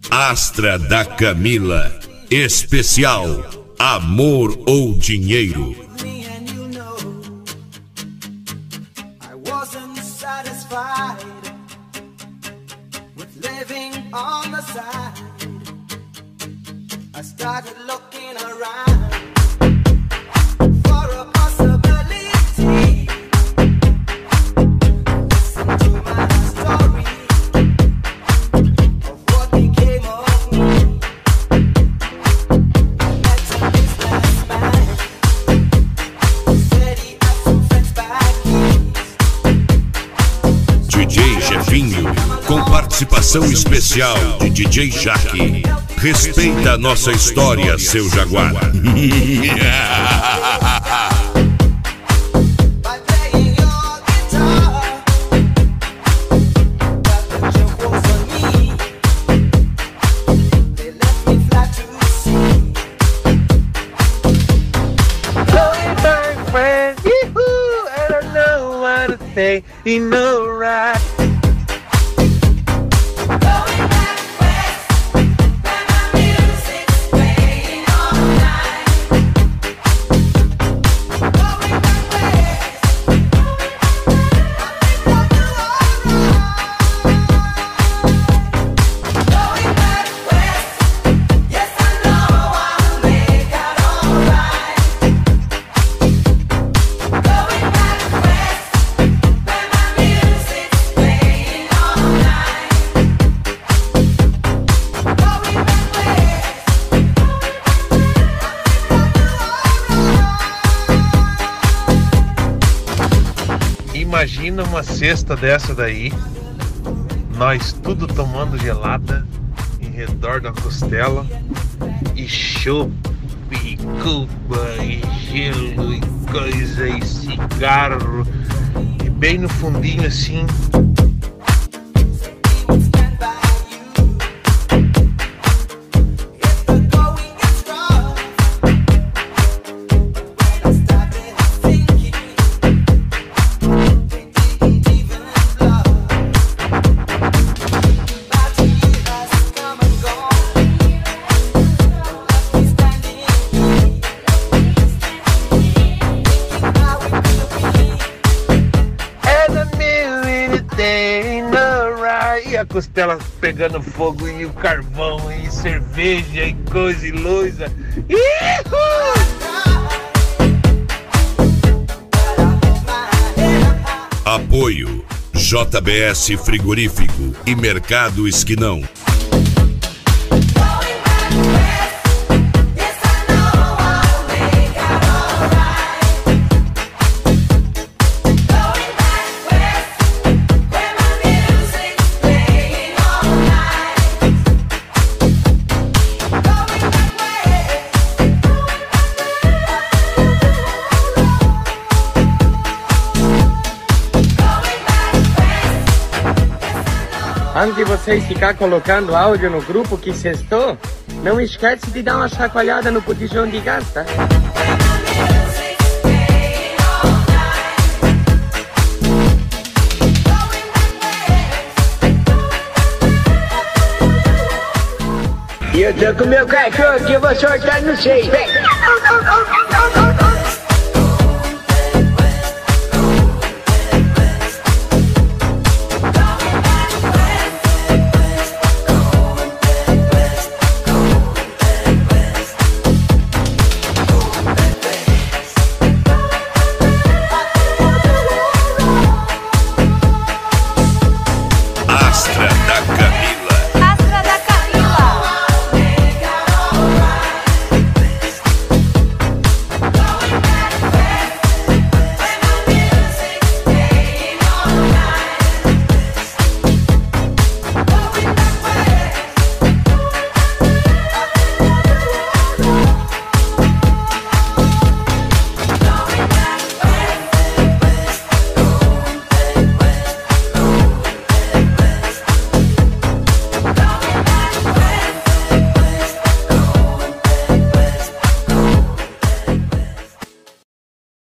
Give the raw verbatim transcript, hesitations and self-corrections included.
Astra da Camila, especial Amor ou Dinheiro. I started looking around for a possibility. Listen to my story of what became of me. I met a businessman, said he had some French baggies. D J Jefinho, com participação especial de D J Jaque. Respeita a nossa história, seu Jaguar. Imagina uma cesta dessa daí, nós tudo tomando gelada em redor da costela, e chopp, e cuba, e gelo, e coisa, e cigarro, e bem no fundinho assim. E a costela pegando fogo, e o carvão, e cerveja, e coisa, e luz. Apoio J B S Frigorífico e Mercado Esquinão. Antes de vocês ficar colocando áudio no grupo que sextou, não esquece de dar uma chacoalhada no botijão de gás, tá? E eu tô com meu cachorro que eu vou soltar no seis.